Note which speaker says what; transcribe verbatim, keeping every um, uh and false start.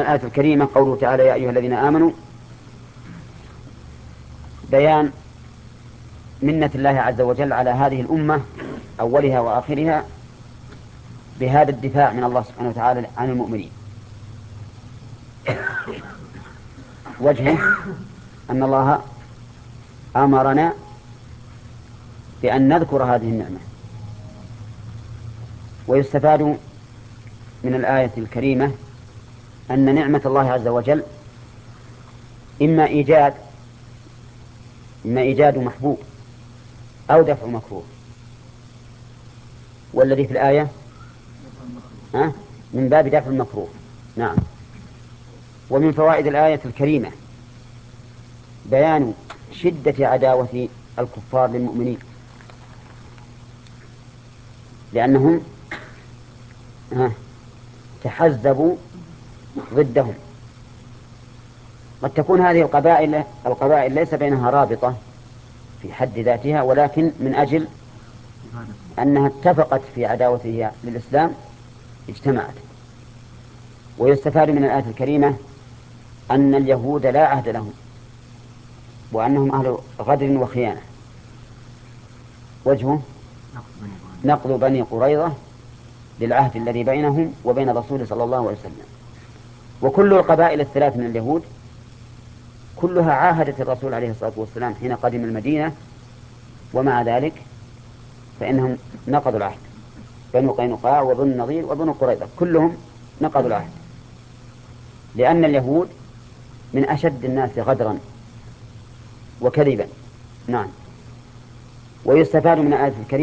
Speaker 1: الآية الكريمة قوله تعالى يا أيها الذين آمنوا، بيان منة الله عز وجل على هذه الأمة أولها وآخرها بهذا الدفاع من الله سبحانه وتعالى عن المؤمنين. وجهه أن الله أمرنا بأن نذكر هذه النعمة. ويستفاد من الآية الكريمة أن نعمة الله عز وجل إما إيجاد إما إيجاد محبوب أو دفع مكروه، والذي في الآية ها من باب دفع المكروه. نعم. ومن فوائد الآية الكريمة بيان شدة عداوة الكفار للمؤمنين، لأنهم ها تحزبوا ضدهم. قد تكون هذه القبائل القبائل ليس بينها رابطة في حد ذاتها، ولكن من أجل أنها اتفقت في عداوتها للإسلام اجتمعت. ويستفاد من الآية الكريمة أن اليهود لا عهد لهم، وأنهم أهل غدر وخيانة. وجهه نقض بني قريظة للعهد الذي بينهم وبين الرسول صلى الله عليه وسلم. وكل القبائل الثلاث من اليهود كلها عاهدت الرسول عليه الصلاة والسلام حين قدم المدينة، ومع ذلك فإنهم نقضوا العهد. بنو قينقاع وبنو النضير وبنو قريظة كلهم نقضوا العهد، لأن اليهود من أشد الناس غدرا وكذبا. نعم. ويستفاد من الآية الكريمة